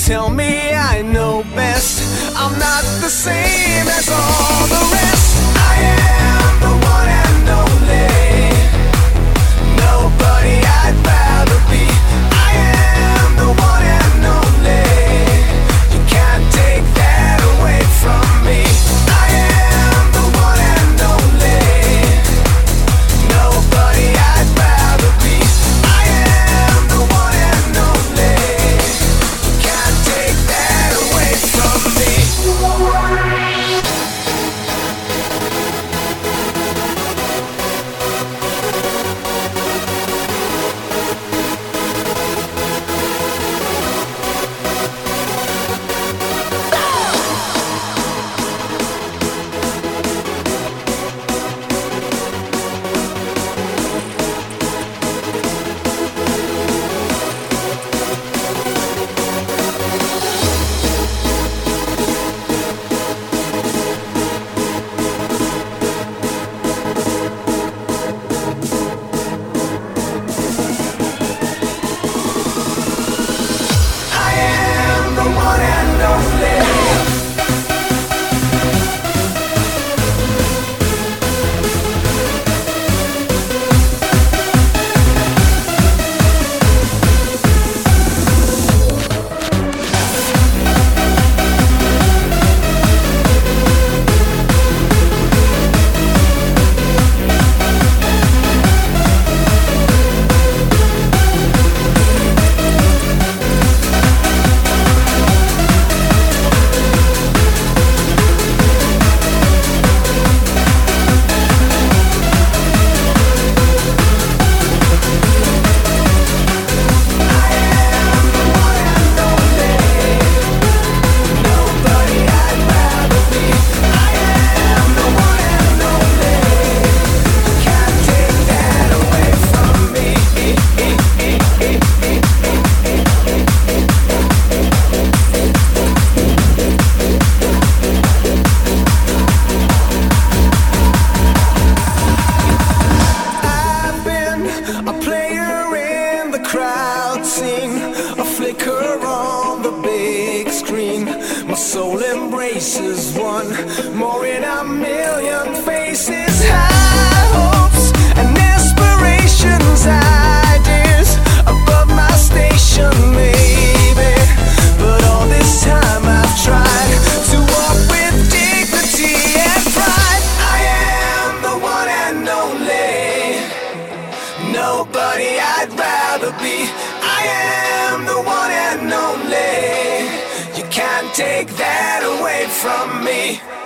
tell me I know best. I'm not the same as all the rest. I am the one and only, nobody I'd rather be. I am the one and only, you can't take that away from me. I am the one and only, nobody I'd rather be. I am the one and only, you can't take that away from me. A flicker on the big screen. My soul embraces one more in a million faces. High hopes and aspirations, ideas above my station, maybe. But all this time I've tried to walk with dignity and pride. I am the one and only, nobody I'd rather be. I am the one and only, you can't take that away from me.